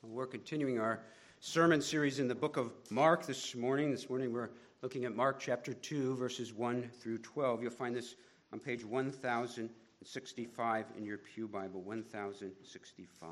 We're continuing our sermon series in the book of Mark this morning. This morning we're looking at Mark chapter 2, verses 1 through 12. You'll find this on page 1065 in your Pew Bible, 1065.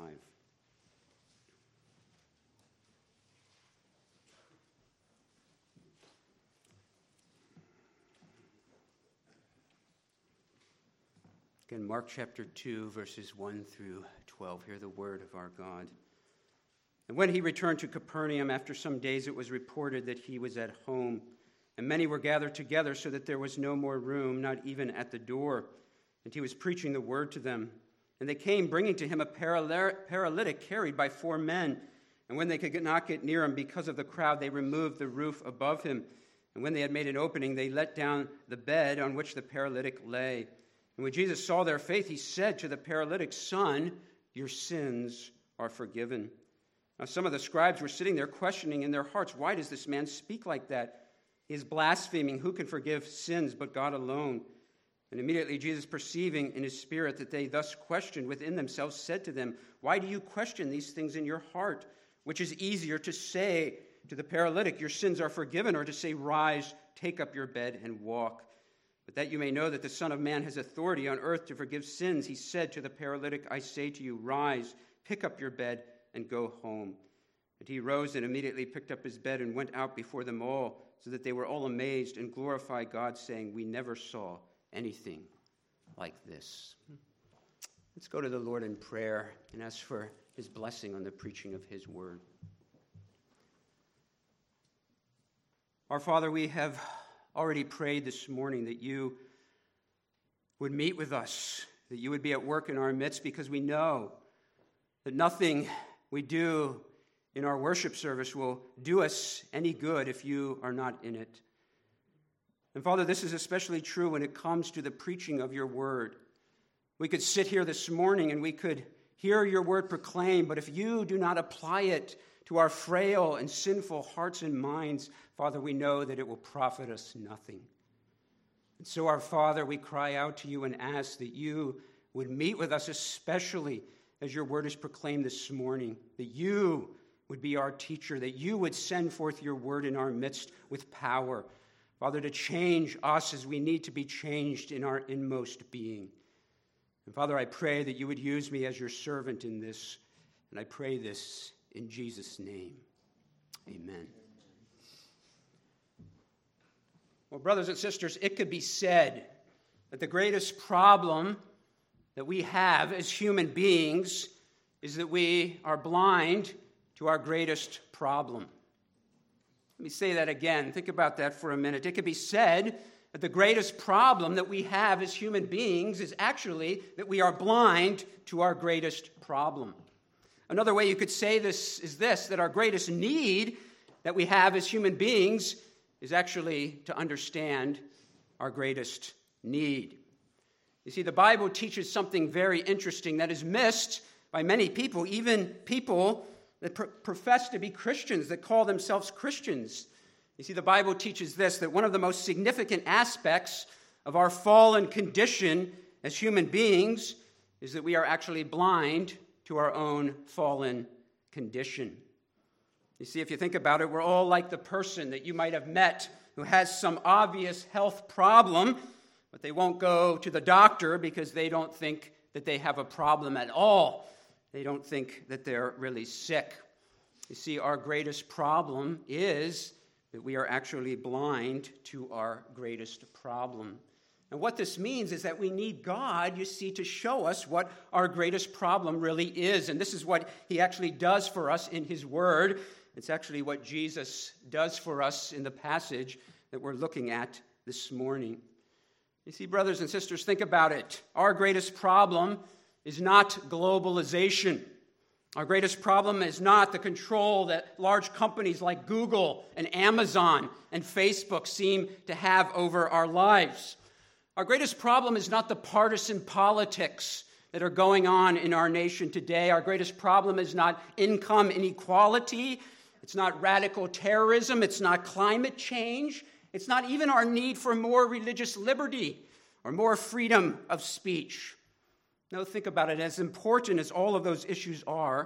Again, Mark chapter 2, verses 1 through 12. Hear the word of our God. And when he returned to Capernaum, after some days it was reported that he was at home, and many were gathered together so that there was no more room, not even at the door. And he was preaching the word to them. And they came, bringing to him a paralytic carried by 4 men. And when they could not get near him because of the crowd, they removed the roof above him. And when they had made an opening, they let down the bed on which the paralytic lay. And when Jesus saw their faith, he said to the paralytic, "Son, your sins are forgiven." Now some of the scribes were sitting there questioning in their hearts, "Why does this man speak like that? He is blaspheming. Who can forgive sins but God alone?" And immediately Jesus, perceiving in his spirit that they thus questioned within themselves, said to them, "Why do you question these things in your heart? Which is easier to say to the paralytic, 'Your sins are forgiven,' or to say, 'Rise, take up your bed and walk'? But that you may know that the Son of Man has authority on earth to forgive sins," he said to the paralytic, "I say to you, rise, pick up your bed, and go home." And he rose and immediately picked up his bed and went out before them all, so that they were all amazed and glorified God, saying, "We never saw anything like this." Let's go to the Lord in prayer and ask for his blessing on the preaching of his word. Our Father, we have already prayed this morning that you would meet with us, that you would be at work in our midst, because we know that nothing we do in our worship service will do us any good if you are not in it. And Father, this is especially true when it comes to the preaching of your word. We could sit here this morning and we could hear your word proclaimed, but if you do not apply it to our frail and sinful hearts and minds, Father, we know that it will profit us nothing. And so, our Father, we cry out to you and ask that you would meet with us, especially as your word is proclaimed this morning, that you would be our teacher, that you would send forth your word in our midst with power, Father, to change us as we need to be changed in our inmost being. And Father, I pray that you would use me as your servant in this, and I pray this in Jesus' name. Amen. Well, brothers and sisters, it could be said that the greatest problem that we have as human beings is that we are blind to our greatest problem. Let me say that again. Think about that for a minute. It could be said that the greatest problem that we have as human beings is actually that we are blind to our greatest problem. Another way you could say this is this, that our greatest need that we have as human beings is actually to understand our greatest need. You see, the Bible teaches something very interesting that is missed by many people, even people that profess to be Christians, that call themselves Christians. You see, the Bible teaches this, that one of the most significant aspects of our fallen condition as human beings is that we are actually blind to our own fallen condition. You see, if you think about it, we're all like the person that you might have met who has some obvious health problem, but they won't go to the doctor because they don't think that they have a problem at all. They don't think that they're really sick. You see, our greatest problem is that we are actually blind to our greatest problem. And what this means is that we need God, you see, to show us what our greatest problem really is. And this is what he actually does for us in his word. It's actually what Jesus does for us in the passage that we're looking at this morning. You see, brothers and sisters, think about it. Our greatest problem is not globalization. Our greatest problem is not the control that large companies like Google and Amazon and Facebook seem to have over our lives. Our greatest problem is not the partisan politics that are going on in our nation today. Our greatest problem is not income inequality. It's not radical terrorism. It's not climate change. It's not even our need for more religious liberty or more freedom of speech. No, think about it. As important as all of those issues are,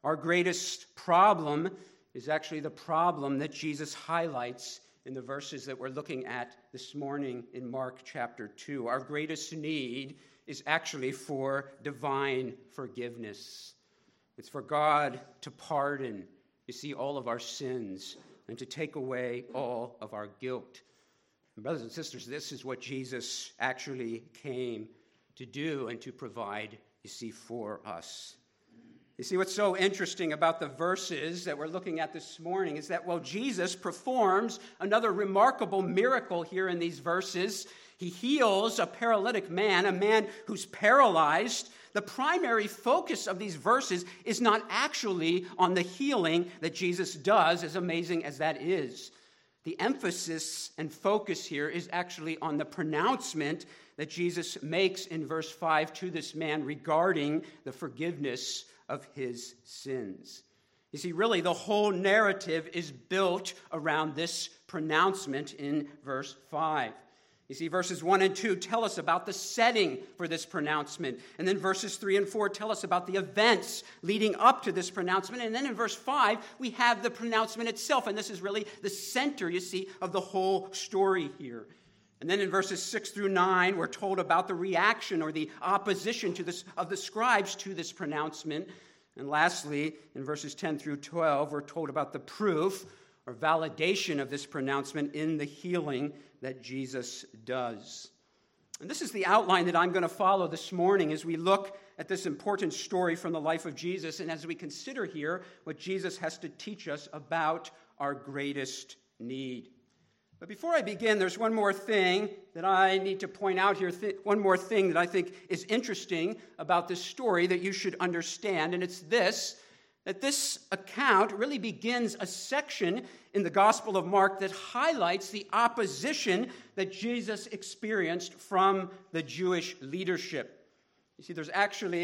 Our greatest problem is actually the problem that Jesus highlights in the verses that we're looking at this morning in Mark chapter 2. Our greatest need is actually for divine forgiveness. It's for God to pardon, you see, all of our sins and to take away all of our guilt. And brothers and sisters, this is what Jesus actually came to do and to provide, you see, for us. You see, what's so interesting about the verses that we're looking at this morning is that while Jesus performs another remarkable miracle here in these verses, he heals a paralytic man, a man who's paralyzed. The primary focus of these verses is not actually on the healing that Jesus does, as amazing as that is. The emphasis and focus here is actually on the pronouncement that Jesus makes in verse 5 to this man regarding the forgiveness of his sins. You see, really, the whole narrative is built around this pronouncement in verse 5. You see, verses 1 and 2 tell us about the setting for this pronouncement. And then verses 3 and 4 tell us about the events leading up to this pronouncement. And then in verse 5, we have the pronouncement itself. And this is really the center, you see, of the whole story here. And then in verses 6 through 9, we're told about the reaction or the opposition of the scribes to this pronouncement. And lastly, in verses 10 through 12, we're told about the proof or validation of this pronouncement in the healing that Jesus does. And this is the outline that I'm going to follow this morning as we look at this important story from the life of Jesus and as we consider here what Jesus has to teach us about our greatest need. But before I begin, there's one more thing that I need to point out here, one more thing that I think is interesting about this story that you should understand, and it's this, that this account really begins a section in the Gospel of Mark that highlights the opposition that Jesus experienced from the Jewish leadership. You see, this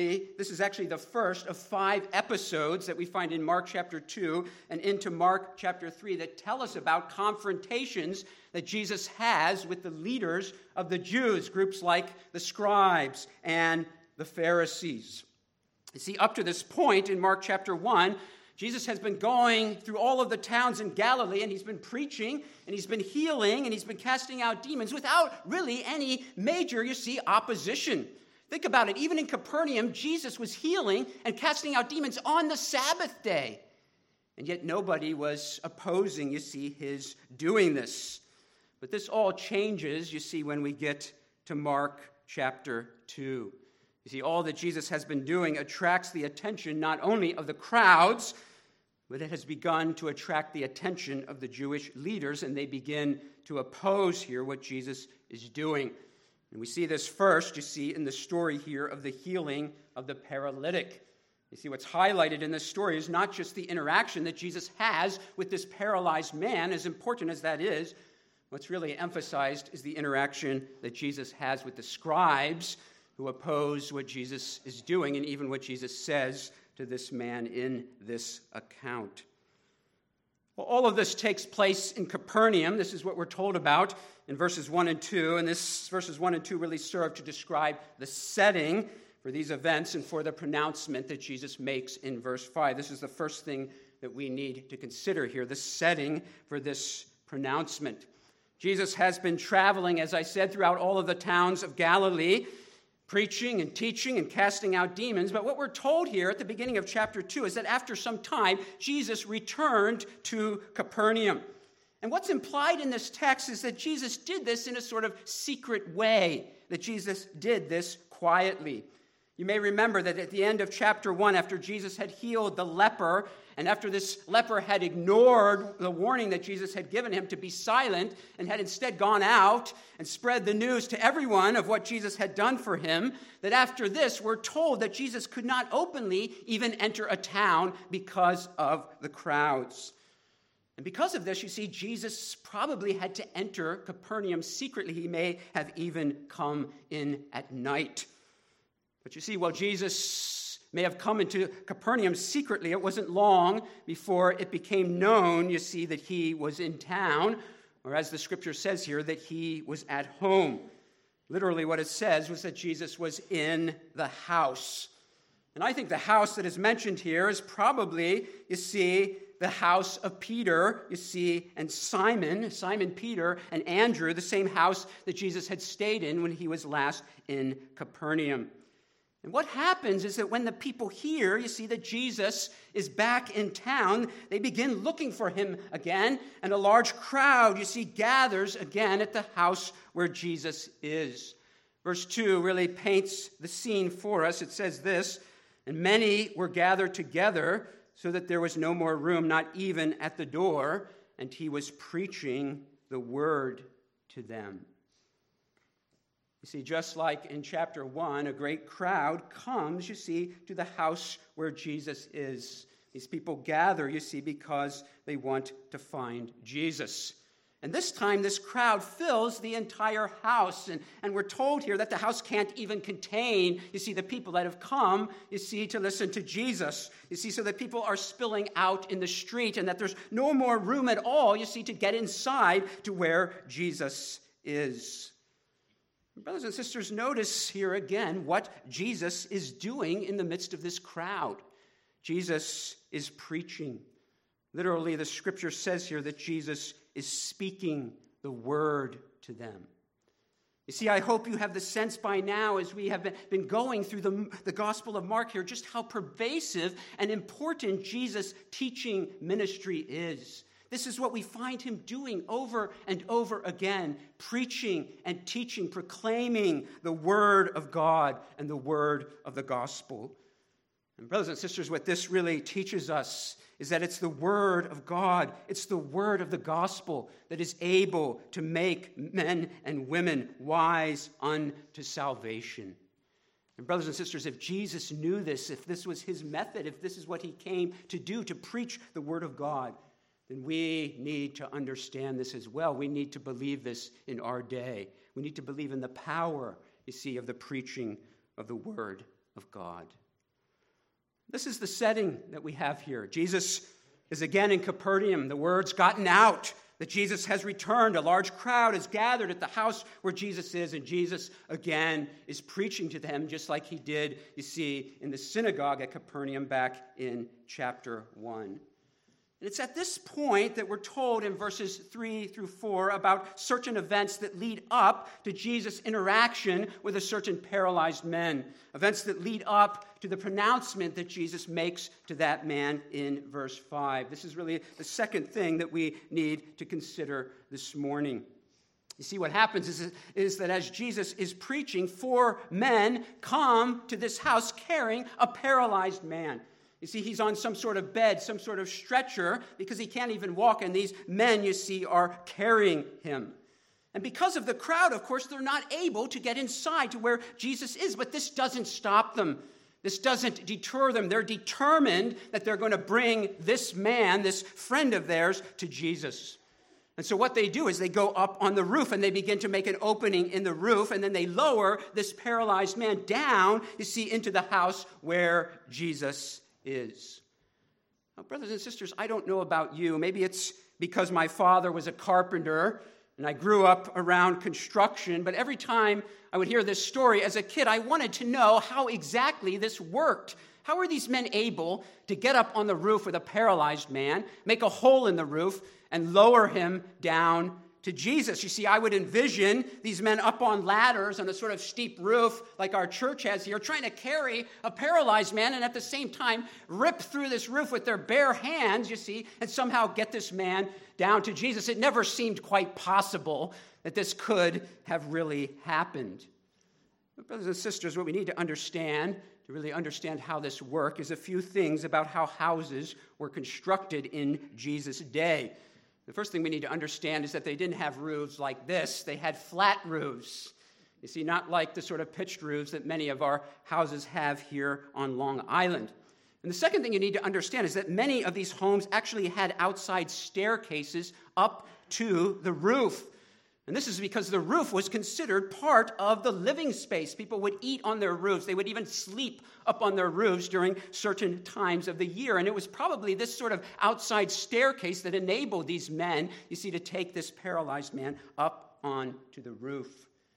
is actually the first of 5 episodes that we find in Mark chapter 2 and into Mark chapter 3 that tell us about confrontations that Jesus has with the leaders of the Jews, groups like the scribes and the Pharisees. You see, up to this point in Mark chapter 1, Jesus has been going through all of the towns in Galilee, and he's been preaching, and he's been healing, and he's been casting out demons without really any major, you see, opposition. Think about it. Even in Capernaum, Jesus was healing and casting out demons on the Sabbath day. And yet nobody was opposing, you see, his doing this. But this all changes, you see, when we get to Mark chapter 2. You see, all that Jesus has been doing attracts the attention not only of the crowds, but it has begun to attract the attention of the Jewish leaders, and they begin to oppose here what Jesus is doing. And we see this first, you see, in the story here of the healing of the paralytic. You see, what's highlighted in this story is not just the interaction that Jesus has with this paralyzed man, as important as that is. What's really emphasized is the interaction that Jesus has with the scribes who oppose what Jesus is doing and even what Jesus says to this man in this account. Well, all of this takes place in Capernaum. This is what we're told about in verses 1 and 2. And verses 1 and 2 really serve to describe the setting for these events and for the pronouncement that Jesus makes in verse 5. This is the first thing that we need to consider here, the setting for this pronouncement. Jesus has been traveling, as I said, throughout all of the towns of Galilee, preaching and teaching and casting out demons. But what we're told here at the beginning of chapter 2 is that after some time, Jesus returned to Capernaum. And what's implied in this text is that Jesus did this in a sort of secret way, that Jesus did this quietly. You may remember that at the end of chapter 1, after Jesus had healed the leper, and after this leper had ignored the warning that Jesus had given him to be silent and had instead gone out and spread the news to everyone of what Jesus had done for him, that after this we're told that Jesus could not openly even enter a town because of the crowds. And because of this, you see, Jesus probably had to enter Capernaum secretly. He may have even come in at night. But you see, while Jesus may have come into Capernaum secretly, it wasn't long before it became known, you see, that he was in town, or as the scripture says here, that he was at home. Literally what it says was that Jesus was in the house. And I think the house that is mentioned here is probably, you see, the house of Peter, you see, and Simon Peter, and Andrew, the same house that Jesus had stayed in when he was last in Capernaum. And what happens is that when the people hear, you see, that Jesus is back in town, they begin looking for him again, and a large crowd, you see, gathers again at the house where Jesus is. Verse 2 really paints the scene for us. It says this, "And many were gathered together, so that there was no more room, not even at the door, and he was preaching the word to them." You see, just like in chapter 1, a great crowd comes, you see, to the house where Jesus is. These people gather, you see, because they want to find Jesus. And this time, this crowd fills the entire house. And we're told here that the house can't even contain, you see, the people that have come, you see, to listen to Jesus. You see, so that people are spilling out in the street and that there's no more room at all, you see, to get inside to where Jesus is. Brothers and sisters, notice here again what Jesus is doing in the midst of this crowd. Jesus is preaching. Literally, the scripture says here that Jesus is speaking the word to them. You see, I hope you have the sense by now, as we have been going through the Gospel of Mark here, just how pervasive and important Jesus' teaching ministry is. This is what we find him doing over and over again, preaching and teaching, proclaiming the word of God and the word of the gospel. And brothers and sisters, what this really teaches us is that it's the word of God, it's the word of the gospel that is able to make men and women wise unto salvation. And brothers and sisters, if Jesus knew this, if this was his method, if this is what he came to do, to preach the word of God, then we need to understand this as well. We need to believe this in our day. We need to believe in the power, you see, of the preaching of the word of God. This is the setting that we have here. Jesus is again in Capernaum. The word's gotten out that Jesus has returned. A large crowd is gathered at the house where Jesus is, and Jesus again is preaching to them just like he did, you see, in the synagogue at Capernaum back in chapter 1. And it's at this point that we're told in verses 3 through 4 about certain events that lead up to Jesus' interaction with a certain paralyzed man. Events that lead up to the pronouncement that Jesus makes to that man in verse 5. This is really the second thing that we need to consider this morning. You see, what happens is that as Jesus is preaching, 4 men come to this house carrying a paralyzed man. You see, he's on some sort of bed, some sort of stretcher, because he can't even walk, and these men, you see, are carrying him. And because of the crowd, of course, they're not able to get inside to where Jesus is, but this doesn't stop them. This doesn't deter them. They're determined that they're going to bring this man, this friend of theirs, to Jesus. And so what they do is they go up on the roof and they begin to make an opening in the roof, and then they lower this paralyzed man down, you see, into the house where Jesus is. Now, brothers and sisters, I don't know about you. Maybe it's because my father was a carpenter and I grew up around construction, but every time I would hear this story as a kid, I wanted to know how exactly this worked. How are these men able to get up on the roof with a paralyzed man, make a hole in the roof, and lower him down to Jesus? You see, I would envision these men up on ladders on a sort of steep roof like our church has here, trying to carry a paralyzed man and at the same time rip through this roof with their bare hands, you see, and somehow get this man down to Jesus. It never seemed quite possible that this could have really happened. But brothers and sisters, what we need to understand, to really understand how this worked, is a few things about how houses were constructed in Jesus' day. The first thing we need to understand is that they didn't have roofs like this. They had flat roofs. You see, not like the sort of pitched roofs that many of our houses have here on Long Island. And the second thing you need to understand is that many of these homes actually had outside staircases up to the roof. And this is because the roof was considered part of the living space. People would eat on their roofs. They would even sleep up on their roofs during certain times of the year. And it was probably this sort of outside staircase that enabled these men, you see, to take this paralyzed man up onto the roof.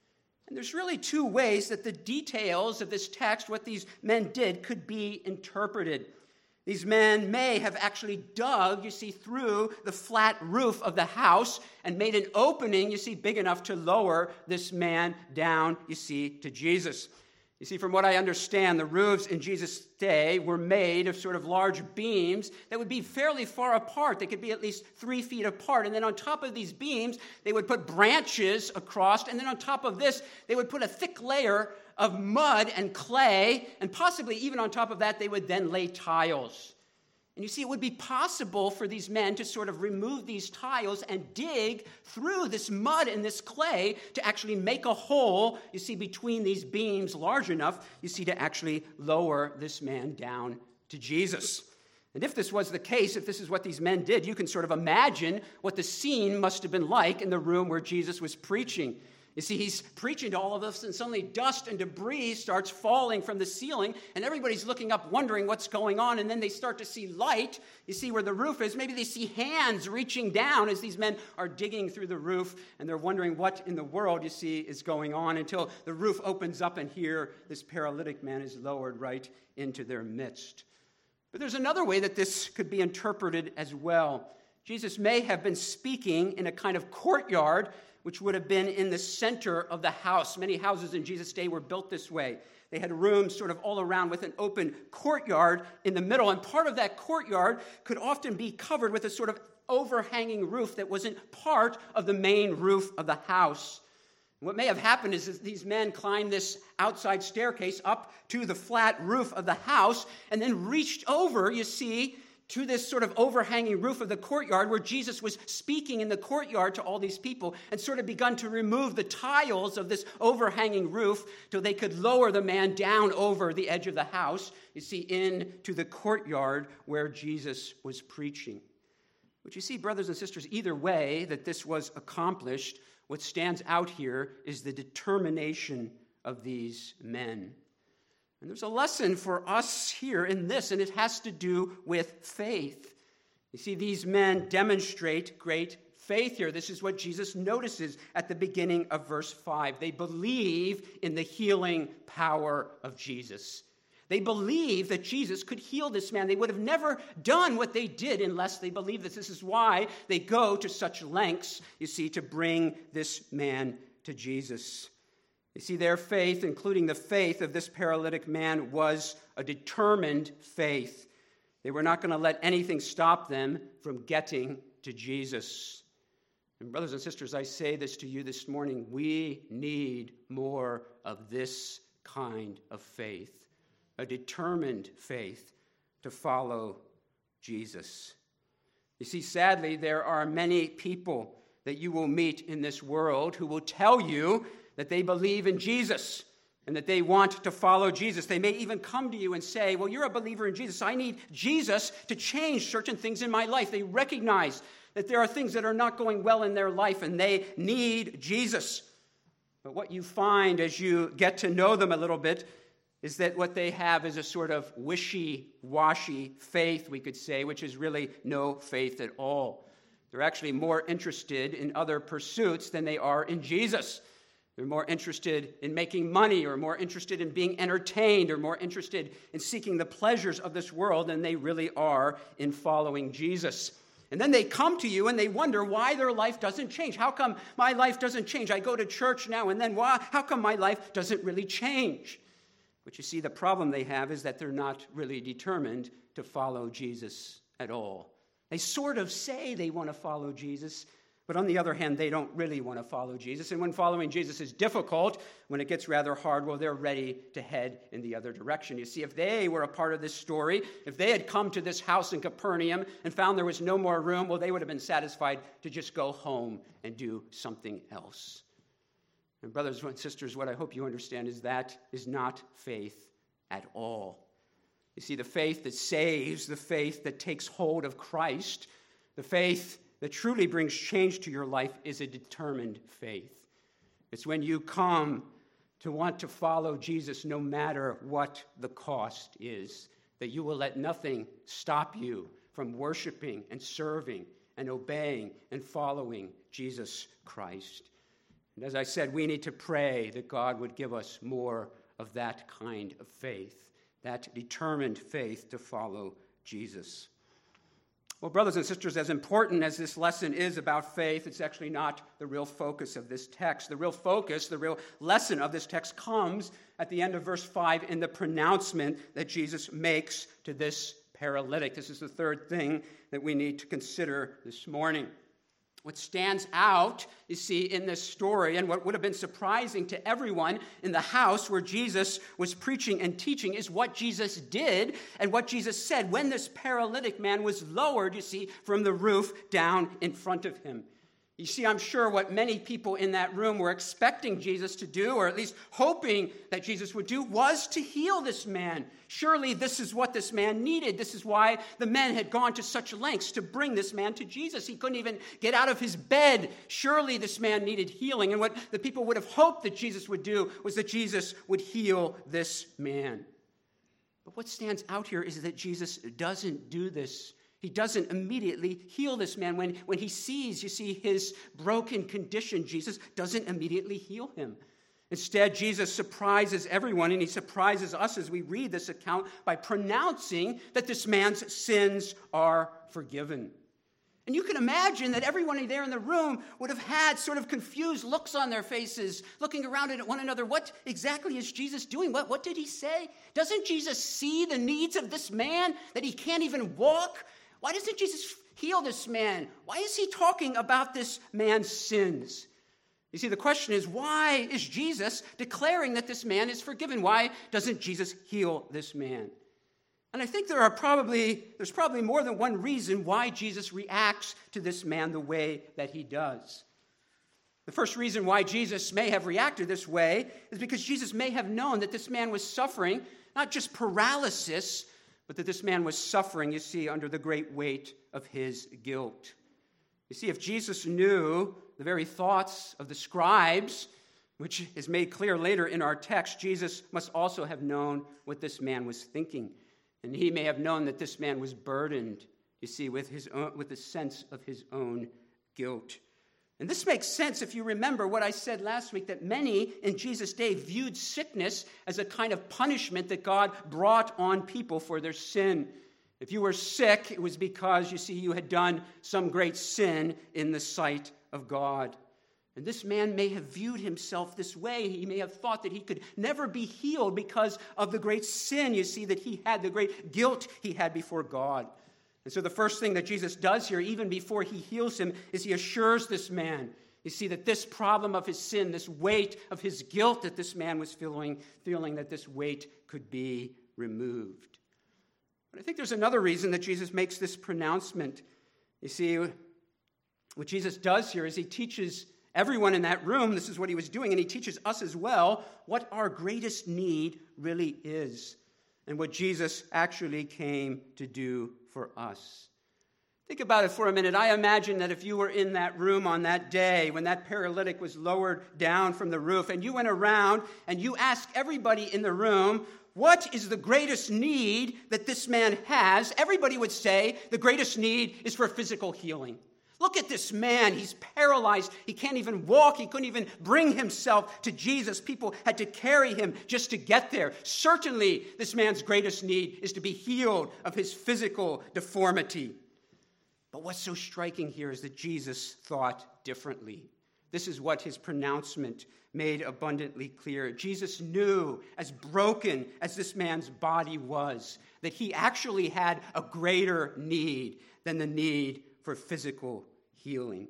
And there's really two ways that the details of this text, what these men did, could be interpreted. These men may have actually dug, you see, through the flat roof of the house and made an opening, you see, big enough to lower this man down, you see, to Jesus. You see, from what I understand, the roofs in Jesus' day were made of sort of large beams that would be fairly far apart. They could be at least 3 feet apart. And then on top of these beams, they would put branches across. And then on top of this, they would put a thick layer of mud and clay. And possibly even on top of that, they would then lay tiles. And you see, it would be possible for these men to sort of remove these tiles and dig through this mud and this clay to actually make a hole, you see, between these beams large enough, you see, to actually lower this man down to Jesus. And if this was the case, if this is what these men did, you can sort of imagine what the scene must have been like in the room where Jesus was preaching. You see, he's preaching to all of us, and suddenly dust and debris starts falling from the ceiling, and everybody's looking up, wondering what's going on, and then they start to see light. You see where the roof is. Maybe they see hands reaching down as these men are digging through the roof, and they're wondering what in the world, you see, is going on, until the roof opens up, and here this paralytic man is lowered right into their midst. But there's another way that this could be interpreted as well. Jesus may have been speaking in a kind of courtyard, which would have been in the center of the house. Many houses in Jesus' day were built this way. They had rooms sort of all around with an open courtyard in the middle, and part of that courtyard could often be covered with a sort of overhanging roof that wasn't part of the main roof of the house. What may have happened is that these men climbed this outside staircase up to the flat roof of the house and then reached over, you see, to this sort of overhanging roof of the courtyard where Jesus was speaking in the courtyard to all these people, and sort of begun to remove the tiles of this overhanging roof till they could lower the man down over the edge of the house, you see, into the courtyard where Jesus was preaching. But you see, brothers and sisters, either way that this was accomplished, what stands out here is the determination of these men. And there's a lesson for us here in this, and it has to do with faith. You see, these men demonstrate great faith here. This is what Jesus notices at the beginning of verse 5. They believe in the healing power of Jesus. They believe that Jesus could heal this man. They would have never done what they did unless they believed this. This is why they go to such lengths, you see, to bring this man to Jesus. You see, their faith, including the faith of this paralytic man, was a determined faith. They were not going to let anything stop them from getting to Jesus. And brothers and sisters, I say this to you this morning. We need more of this kind of faith, a determined faith to follow Jesus. You see, sadly, there are many people that you will meet in this world who will tell you that they believe in Jesus and that they want to follow Jesus. They may even come to you and say, well, you're a believer in Jesus. I need Jesus to change certain things in my life. They recognize that there are things that are not going well in their life, and they need Jesus. But what you find as you get to know them a little bit is that what they have is a sort of wishy-washy faith, we could say, which is really no faith at all. They're actually more interested in other pursuits than they are in Jesus. They're more interested in making money, or more interested in being entertained, or more interested in seeking the pleasures of this world than they really are in following Jesus. And then they come to you and they wonder why their life doesn't change. How come my life doesn't change? I go to church now, and then how come my life doesn't really change? But you see, the problem they have is that they're not really determined to follow Jesus at all. They sort of say they want to follow Jesus, but on the other hand, they don't really want to follow Jesus. And when following Jesus is difficult, when it gets rather hard, well, they're ready to head in the other direction. You see, if they were a part of this story, if they had come to this house in Capernaum and found there was no more room, well, they would have been satisfied to just go home and do something else. And brothers and sisters, what I hope you understand is that is not faith at all. You see, the faith that saves, the faith that takes hold of Christ, the faith that truly brings change to your life is a determined faith. It's when you come to want to follow Jesus no matter what the cost is, that you will let nothing stop you from worshiping and serving and obeying and following Jesus Christ. And as I said, we need to pray that God would give us more of that kind of faith, that determined faith to follow Jesus. Well, brothers and sisters, as important as this lesson is about faith, it's actually not the real focus of this text. The real focus, the real lesson of this text comes at the end of verse 5 in the pronouncement that Jesus makes to this paralytic. This is the third thing that we need to consider this morning. What stands out, you see, in this story, and what would have been surprising to everyone in the house where Jesus was preaching and teaching, is what Jesus did and what Jesus said when this paralytic man was lowered, you see, from the roof down in front of him. You see, I'm sure what many people in that room were expecting Jesus to do, or at least hoping that Jesus would do, was to heal this man. Surely this is what this man needed. This is why the men had gone to such lengths to bring this man to Jesus. He couldn't even get out of his bed. Surely this man needed healing. And what the people would have hoped that Jesus would do was that Jesus would heal this man. But what stands out here is that Jesus doesn't do this. He doesn't immediately heal this man. When he sees, you see, his broken condition, Jesus doesn't immediately heal him. Instead, Jesus surprises everyone, and he surprises us as we read this account by pronouncing that this man's sins are forgiven. And you can imagine that everyone there in the room would have had sort of confused looks on their faces, looking around at one another. What exactly is Jesus doing? What did he say? Doesn't Jesus see the needs of this man, that he can't even walk? Why doesn't Jesus heal this man? Why is he talking about this man's sins? You see, the question is, why is Jesus declaring that this man is forgiven? Why doesn't Jesus heal this man? And I think there's probably more than one reason why Jesus reacts to this man the way that he does. The first reason why Jesus may have reacted this way is because Jesus may have known that this man was suffering not just paralysis, but that this man was suffering, you see, under the great weight of his guilt. You see, if Jesus knew the very thoughts of the scribes, which is made clear later in our text, Jesus must also have known what this man was thinking. And he may have known that this man was burdened, you see, with the sense of his own guilt. And this makes sense if you remember what I said last week, that many in Jesus' day viewed sickness as a kind of punishment that God brought on people for their sin. If you were sick, it was because, you see, you had done some great sin in the sight of God. And this man may have viewed himself this way. He may have thought that he could never be healed because of the great sin, you see, that he had, the great guilt he had before God. And so the first thing that Jesus does here, even before he heals him, is he assures this man, you see, that this problem of his sin, this weight of his guilt that this man was feeling that this weight could be removed. But I think there's another reason that Jesus makes this pronouncement. You see, what Jesus does here is he teaches everyone in that room, this is what he was doing, and he teaches us as well what our greatest need really is and what Jesus actually came to do for us. Think about it for a minute. I imagine that if you were in that room on that day when that paralytic was lowered down from the roof and you went around and you asked everybody in the room, what is the greatest need that this man has? Everybody would say the greatest need is for physical healing. Look at this man. He's paralyzed. He can't even walk. He couldn't even bring himself to Jesus. People had to carry him just to get there. Certainly, this man's greatest need is to be healed of his physical deformity. But what's so striking here is that Jesus thought differently. This is what his pronouncement made abundantly clear. Jesus knew, as broken as this man's body was, that he actually had a greater need than the need for physical healing.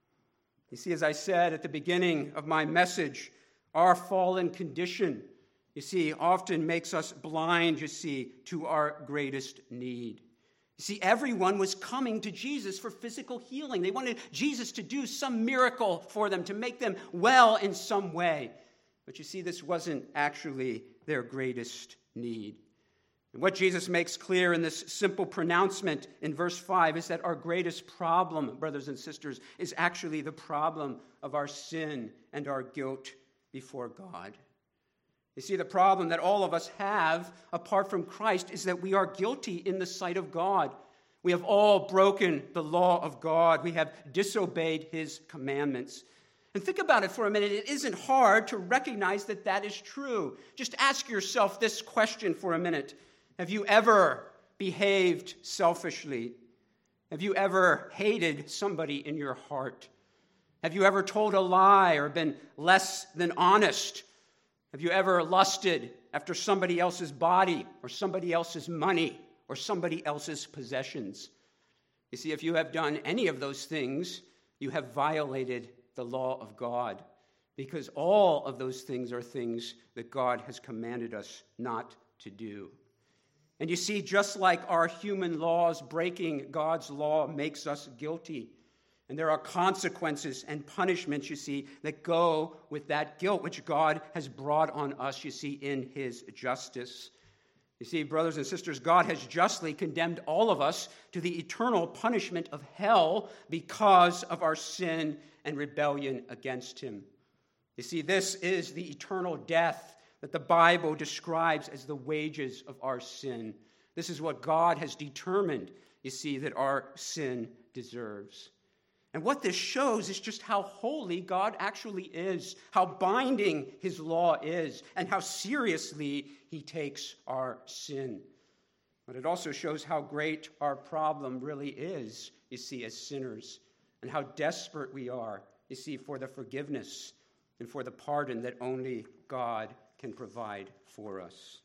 You see, as I said at the beginning of my message, our fallen condition, you see, often makes us blind, you see, to our greatest need. You see, everyone was coming to Jesus for physical healing. They wanted Jesus to do some miracle for them, to make them well in some way. But you see, this wasn't actually their greatest need. And what Jesus makes clear in this simple pronouncement in verse 5 is that our greatest problem, brothers and sisters, is actually the problem of our sin and our guilt before God. You see, the problem that all of us have apart from Christ is that we are guilty in the sight of God. We have all broken the law of God. We have disobeyed his commandments. And think about it for a minute. It isn't hard to recognize that that is true. Just ask yourself this question for a minute. Have you ever behaved selfishly? Have you ever hated somebody in your heart? Have you ever told a lie or been less than honest? Have you ever lusted after somebody else's body or somebody else's money or somebody else's possessions? You see, if you have done any of those things, you have violated the law of God, because all of those things are things that God has commanded us not to do. And you see, just like our human laws, breaking God's law makes us guilty. And there are consequences and punishments, you see, that go with that guilt, which God has brought on us, you see, in his justice. You see, brothers and sisters, God has justly condemned all of us to the eternal punishment of hell because of our sin and rebellion against him. You see, this is the eternal death that the Bible describes as the wages of our sin. This is what God has determined, you see, that our sin deserves. And what this shows is just how holy God actually is, how binding his law is, and how seriously he takes our sin. But it also shows how great our problem really is, you see, as sinners, and how desperate we are, you see, for the forgiveness and for the pardon that only God can provide for us.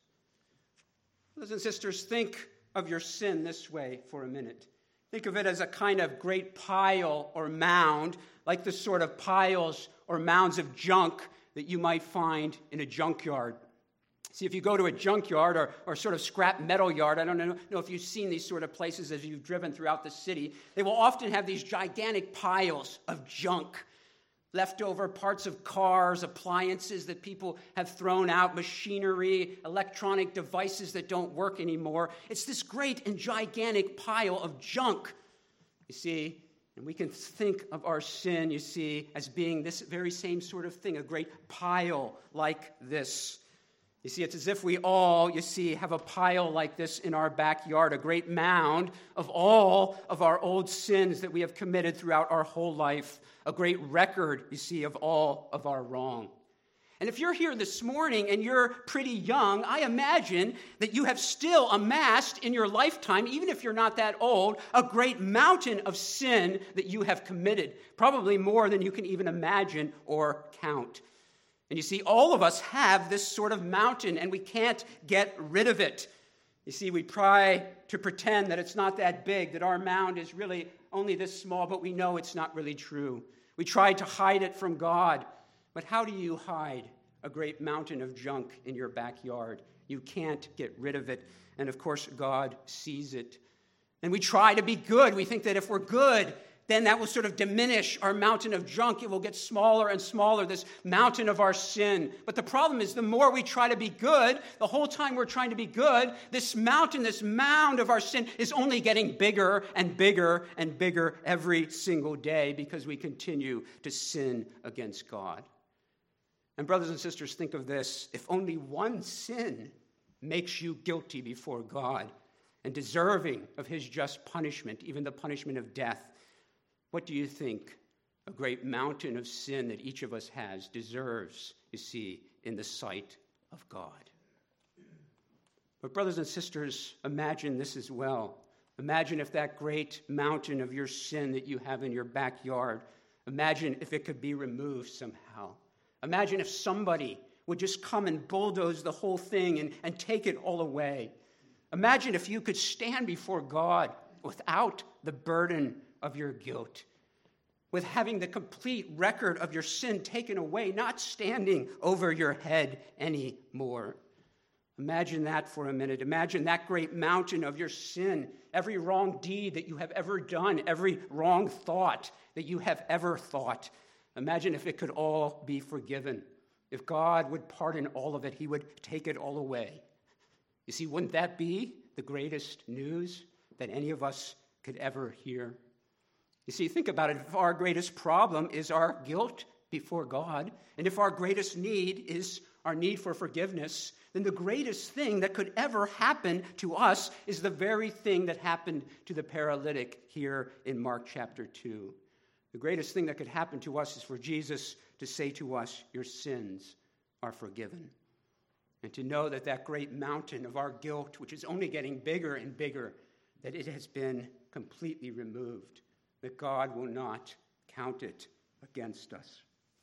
Brothers and sisters, think of your sin this way for a minute. Think of it as a kind of great pile or mound, like the sort of piles or mounds of junk that you might find in a junkyard. See, if you go to a junkyard or sort of scrap metal yard, I don't know if you've seen these sort of places as you've driven throughout the city, they will often have these gigantic piles of junk, leftover parts of cars, appliances that people have thrown out, machinery, electronic devices that don't work anymore. It's this great and gigantic pile of junk, you see. And we can think of our sin, you see, as being this very same sort of thing, a great pile like this. You see, it's as if we all, you see, have a pile like this in our backyard, a great mound of all of our old sins that we have committed throughout our whole life, a great record, you see, of all of our wrong. And if you're here this morning and you're pretty young, I imagine that you have still amassed in your lifetime, even if you're not that old, a great mountain of sin that you have committed, probably more than you can even imagine or count. And you see, all of us have this sort of mountain, and we can't get rid of it. You see, we try to pretend that it's not that big, that our mound is really only this small, but we know it's not really true. We try to hide it from God. But how do you hide a great mountain of junk in your backyard? You can't get rid of it. And of course, God sees it. And we try to be good. We think that if we're good, then that will sort of diminish our mountain of junk. It will get smaller and smaller, this mountain of our sin. But the problem is, the more we try to be good, the whole time we're trying to be good, this mountain, this mound of our sin is only getting bigger and bigger and bigger every single day because we continue to sin against God. And brothers and sisters, think of this. If only one sin makes you guilty before God and deserving of his just punishment, even the punishment of death, what do you think a great mountain of sin that each of us has deserves, you see, in the sight of God? But brothers and sisters, imagine this as well. Imagine if that great mountain of your sin that you have in your backyard, imagine if it could be removed somehow. Imagine if somebody would just come and bulldoze the whole thing and take it all away. Imagine if you could stand before God without the burden of your guilt, with having the complete record of your sin taken away, not standing over your head anymore. Imagine that for a minute. Imagine that great mountain of your sin, every wrong deed that you have ever done, every wrong thought that you have ever thought. Imagine if it could all be forgiven. If God would pardon all of it, he would take it all away. You see, wouldn't that be the greatest news that any of us could ever hear? You see, think about it. If our greatest problem is our guilt before God, and if our greatest need is our need for forgiveness, then the greatest thing that could ever happen to us is the very thing that happened to the paralytic here in Mark chapter 2. The greatest thing that could happen to us is for Jesus to say to us, your sins are forgiven. And to know that that great mountain of our guilt, which is only getting bigger and bigger, that it has been completely removed, that God will not count it against us.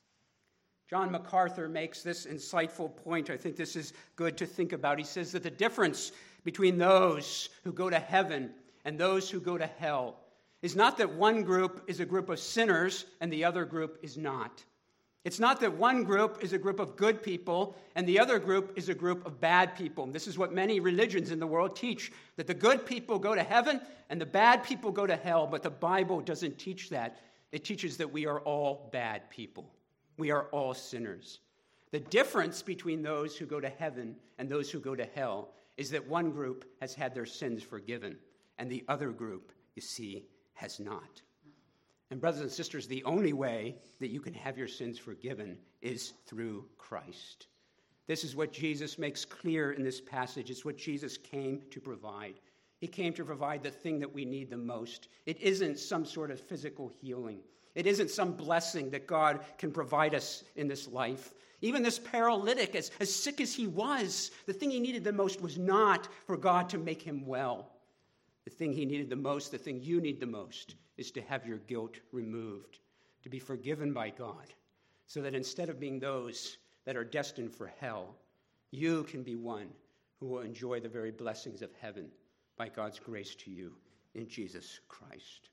John MacArthur makes this insightful point. I think this is good to think about. He says that the difference between those who go to heaven and those who go to hell is not that one group is a group of sinners and the other group is not. It's not that one group is a group of good people and the other group is a group of bad people. This is what many religions in the world teach, that the good people go to heaven and the bad people go to hell, but the Bible doesn't teach that. It teaches that we are all bad people. We are all sinners. The difference between those who go to heaven and those who go to hell is that one group has had their sins forgiven and the other group, you see, has not. And brothers and sisters, the only way that you can have your sins forgiven is through Christ. This is what Jesus makes clear in this passage. It's what Jesus came to provide. He came to provide the thing that we need the most. It isn't some sort of physical healing. It isn't some blessing that God can provide us in this life. Even this paralytic, as sick as he was, the thing he needed the most was not for God to make him well. The thing he needed the most, the thing you need the most, is to have your guilt removed, to be forgiven by God, so that instead of being those that are destined for hell, you can be one who will enjoy the very blessings of heaven by God's grace to you in Jesus Christ.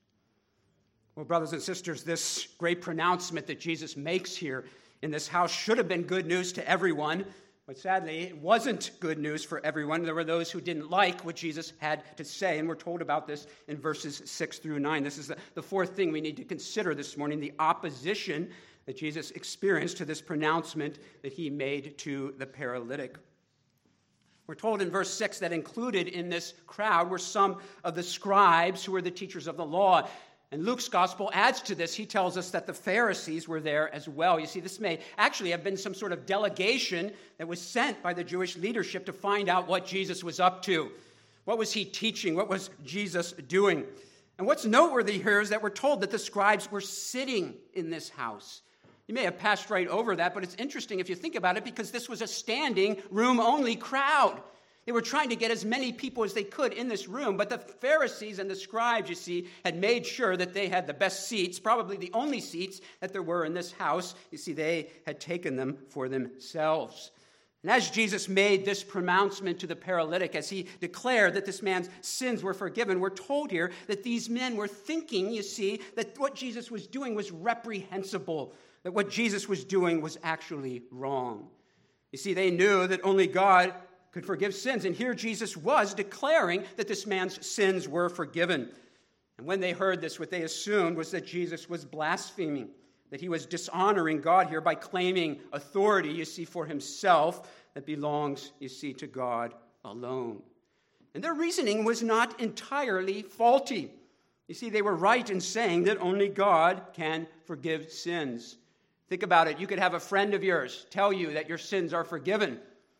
Well, brothers and sisters, this great pronouncement that Jesus makes here in this house should have been good news to everyone, but sadly, it wasn't good news for everyone. There were those who didn't like what Jesus had to say, and we're told about this in verses 6 through 9. This is the fourth thing we need to consider this morning, the opposition that Jesus experienced to this pronouncement that he made to the paralytic. We're told in verse 6 that included in this crowd were some of the scribes who were the teachers of the law. And Luke's gospel adds to this. He tells us that the Pharisees were there as well. You see, this may actually have been some sort of delegation that was sent by the Jewish leadership to find out what Jesus was up to. What was he teaching? What was Jesus doing? And what's noteworthy here is that we're told that the scribes were sitting in this house. You may have passed right over that, but it's interesting if you think about it because this was a standing, room-only crowd. They were trying to get as many people as they could in this room, but the Pharisees and the scribes, you see, had made sure that they had the best seats, probably the only seats that there were in this house. You see, they had taken them for themselves. And as Jesus made this pronouncement to the paralytic, as he declared that this man's sins were forgiven, we're told here that these men were thinking, you see, that what Jesus was doing was reprehensible, that what Jesus was doing was actually wrong. You see, they knew that only God could forgive sins. And here Jesus was declaring that this man's sins were forgiven. And when they heard this, what they assumed was that Jesus was blaspheming, that he was dishonoring God here by claiming authority, you see, for himself that belongs, you see, to God alone. And their reasoning was not entirely faulty. You see, they were right in saying that only God can forgive sins. Think about it. You could have a friend of yours tell you that your sins are forgiven.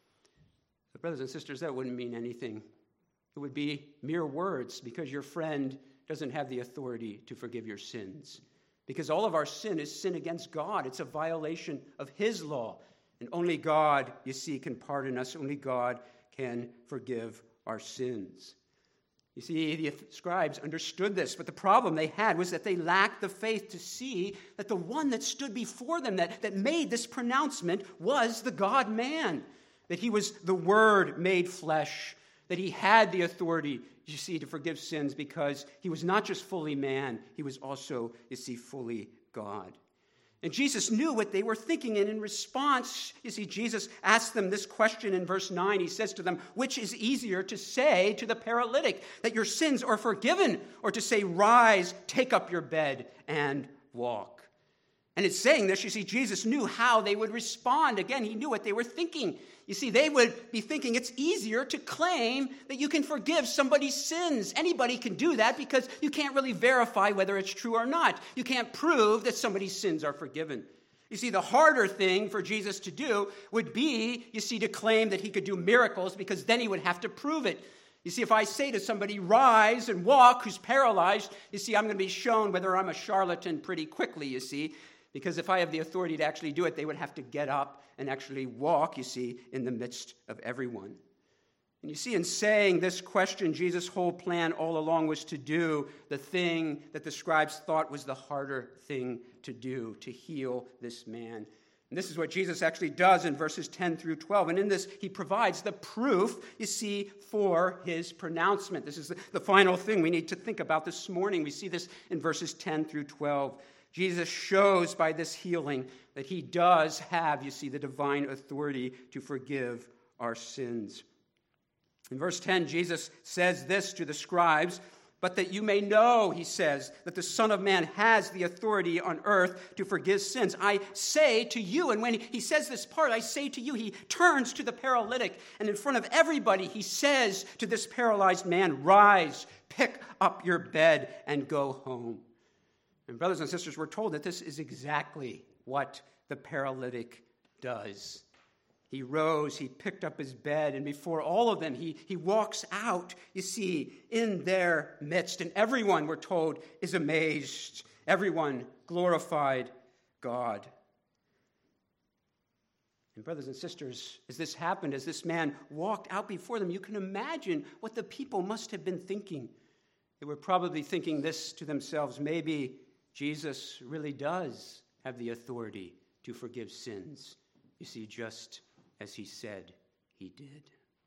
But brothers and sisters, that wouldn't mean anything. It would be mere words because your friend doesn't have the authority to forgive your sins. Because all of our sin is sin against God. It's a violation of his law. And only God, you see, can pardon us. Only God can forgive our sins. You see, the scribes understood this, but the problem they had was that they lacked the faith to see that the one that stood before them, that made this pronouncement, was the God-man. That he was the Word made flesh, that he had the authority, you see, to forgive sins because he was not just fully man, he was also, you see, fully God. And Jesus knew what they were thinking, and in response, you see, Jesus asked them this question in verse 9. He says to them, which is easier to say to the paralytic, that your sins are forgiven, or to say, rise, take up your bed, and walk? And it's saying this, you see, Jesus knew how they would respond. Again, he knew what they were thinking. You see, they would be thinking it's easier to claim that you can forgive somebody's sins. Anybody can do that because you can't really verify whether it's true or not. You can't prove that somebody's sins are forgiven. You see, the harder thing for Jesus to do would be, you see, to claim that he could do miracles because then he would have to prove it. You see, if I say to somebody, rise and walk, who's paralyzed, you see, I'm going to be shown whether I'm a charlatan pretty quickly, you see, because if I have the authority to actually do it, they would have to get up and actually walk, you see, in the midst of everyone. And you see, in saying this question, Jesus' whole plan all along was to do the thing that the scribes thought was the harder thing to do, to heal this man. And this is what Jesus actually does in verses 10 through 12. And in this, he provides the proof, you see, for his pronouncement. This is the final thing we need to think about this morning. We see this in verses 10 through 12. Jesus shows by this healing that he does have, you see, the divine authority to forgive our sins. In verse 10, Jesus says this to the scribes, but that you may know, he says, that the Son of Man has the authority on earth to forgive sins. I say to you, and when he says this part, I say to you, he turns to the paralytic, and in front of everybody, he says to this paralyzed man, rise, pick up your bed, and go home. And brothers and sisters, we're told that this is exactly what the paralytic does. He rose, he picked up his bed, and before all of them, he walks out, you see, in their midst. And everyone, we're told, is amazed. Everyone glorified God. And brothers and sisters, as this happened, as this man walked out before them, you can imagine what the people must have been thinking. They were probably thinking this to themselves, maybe Jesus really does have the authority to forgive sins. You see, just as he said he did.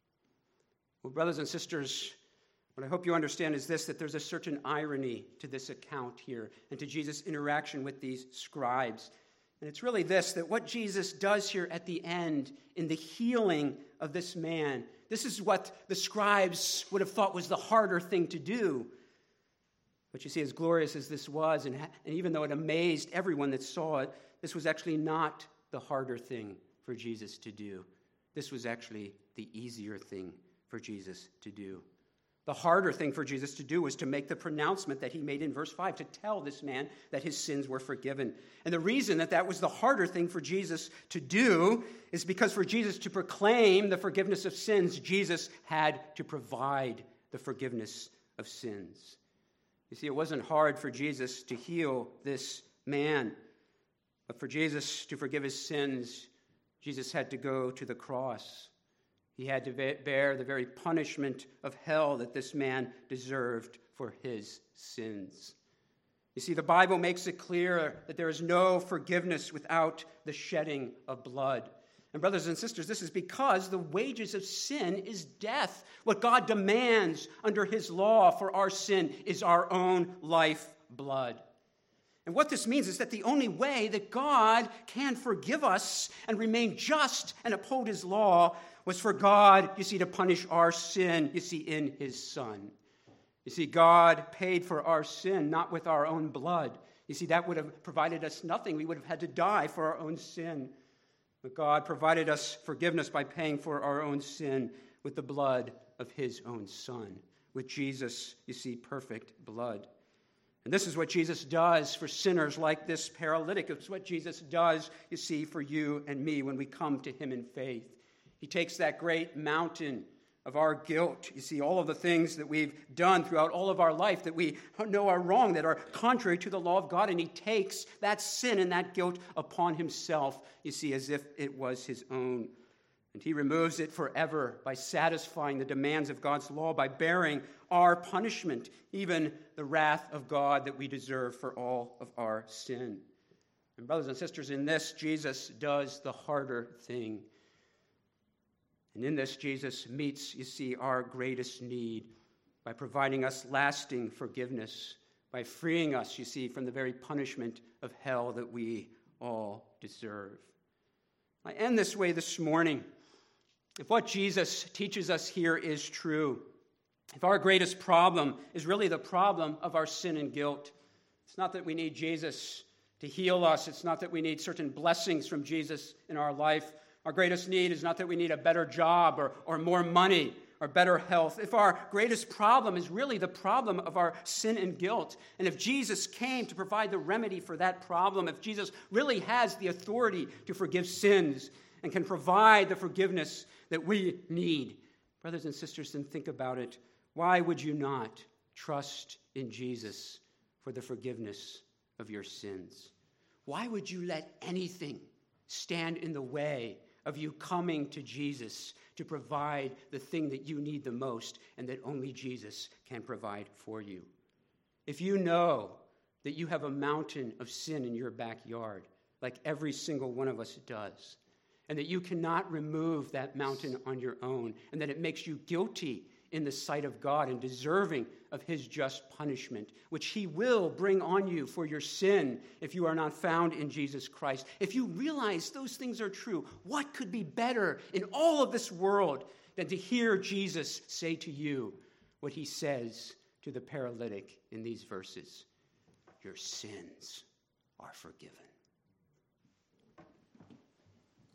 Well, brothers and sisters, what I hope you understand is this, that there's a certain irony to this account here and to Jesus' interaction with these scribes. And it's really this, that what Jesus does here at the end in the healing of this man, this is what the scribes would have thought was the harder thing to do. But you see, as glorious as this was, and even though it amazed everyone that saw it, this was actually not the harder thing for Jesus to do. This was actually the easier thing for Jesus to do. The harder thing for Jesus to do was to make the pronouncement that he made in verse 5, to tell this man that his sins were forgiven. And the reason that was the harder thing for Jesus to do is because for Jesus to proclaim the forgiveness of sins, Jesus had to provide the forgiveness of sins. You see, it wasn't hard for Jesus to heal this man, but for Jesus to forgive his sins, Jesus had to go to the cross. He had to bear the very punishment of hell that this man deserved for his sins. You see, the Bible makes it clear that there is no forgiveness without the shedding of blood. And brothers and sisters, this is because the wages of sin is death. What God demands under his law for our sin is our own life blood. And what this means is that the only way that God can forgive us and remain just and uphold his law was for God, you see, to punish our sin, you see, in his Son. You see, God paid for our sin, not with our own blood. You see, that would have provided us nothing. We would have had to die for our own sin. But God provided us forgiveness by paying for our own sin with the blood of his own Son. With Jesus, you see, perfect blood. And this is what Jesus does for sinners like this paralytic. It's what Jesus does, you see, for you and me when we come to him in faith. He takes that great mountain of our guilt, you see, all of the things that we've done throughout all of our life that we know are wrong, that are contrary to the law of God, and he takes that sin and that guilt upon himself, you see, as if it was his own. And he removes it forever by satisfying the demands of God's law, by bearing our punishment, even the wrath of God that we deserve for all of our sin. And brothers and sisters, in this, Jesus does the harder thing. And in this, Jesus meets, you see, our greatest need by providing us lasting forgiveness, by freeing us, you see, from the very punishment of hell that we all deserve. I end this way this morning. If what Jesus teaches us here is true, if our greatest problem is really the problem of our sin and guilt, it's not that we need Jesus to heal us. It's not that we need certain blessings from Jesus in our life. Our greatest need is not that we need a better job or more money or better health. If our greatest problem is really the problem of our sin and guilt, and if Jesus came to provide the remedy for that problem, if Jesus really has the authority to forgive sins and can provide the forgiveness that we need, brothers and sisters, then think about it. Why would you not trust in Jesus for the forgiveness of your sins? Why would you let anything stand in the way of you coming to Jesus to provide the thing that you need the most and that only Jesus can provide for you? If you know that you have a mountain of sin in your backyard, like every single one of us does, and that you cannot remove that mountain on your own, and that it makes you guilty in the sight of God and deserving of his just punishment, which he will bring on you for your sin if you are not found in Jesus Christ. If you realize those things are true, what could be better in all of this world than to hear Jesus say to you what he says to the paralytic in these verses? Your sins are forgiven.